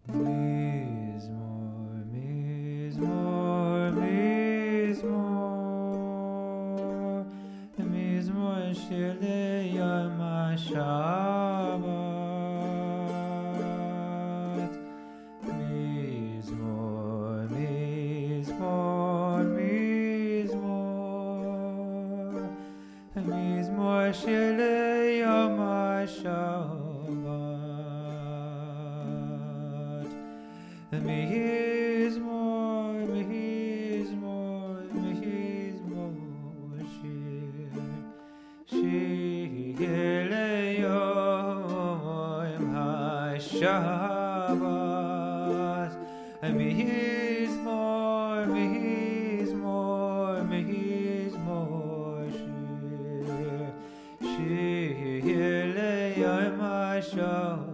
Mizmor, Mizmor, Mizmor, Mizmor shir leyom HaShabbat. Mizmor, Mizmor, Mizmor, Mizmor shir leyom HaShabbat. Mizmor, Mizmor, Mizmor shir leyom HaShabbat. Mizmor, Mizmor, Mizmor shir leyom HaShabbat.